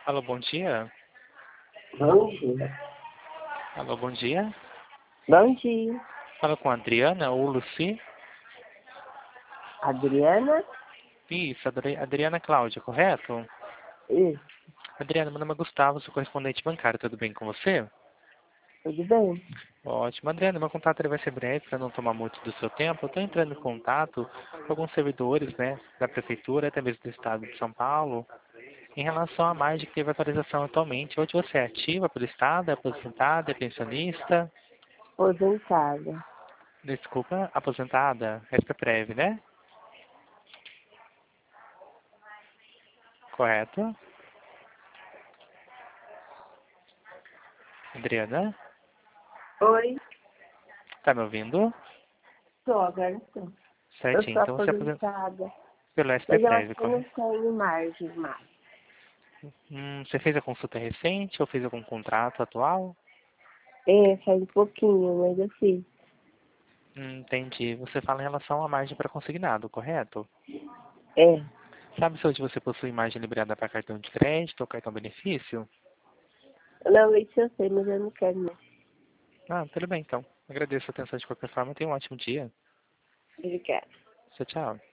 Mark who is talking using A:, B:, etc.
A: Alô, bom dia.
B: Bom dia.
A: Alô, bom dia.
B: Bom dia.
A: Fala com a Adriana ou Luci.
B: Adriana?
A: Isso, Adriana Cláudia, correto?
B: Isso,
A: Adriana, meu nome é Gustavo, sou correspondente bancário, tudo bem com você?
B: tudo bem?
A: Ótimo. Adriana, meu contato ele vai ser breve para não tomar muito do seu tempo. Eu estou entrando em contato com alguns servidores, né, da Prefeitura, até mesmo do Estado de São Paulo, em relação à margem que teve atualização atualmente. Hoje você é ativa pelo Estado, é aposentada, é pensionista?
B: Aposentada.
A: Desculpa, aposentada, resta breve, né? Correto? Adriana,
B: Oi,
A: tá me ouvindo?
B: tô, agora tô. Eu
A: Certinho,
B: sou
A: então você aposentou
B: aposentada,
A: pelo
B: mas eu acho
A: SPPREV,
B: que eu não
A: correto?
B: tenho margem mais.
A: Você fez a consulta recente ou fez algum contrato atual?
B: É, faz um pouquinho, mas eu fiz.
A: Entendi. Você fala em relação à margem para consignado, correto?
B: É,
A: Sabe se hoje você possui margem liberada para cartão de crédito ou cartão benefício?
B: não, isso eu sei, mas eu não quero mais.
A: Ah, tudo bem então. Agradeço a atenção de qualquer forma. Tenha um ótimo dia.
B: Obrigada.
A: Tchau, tchau.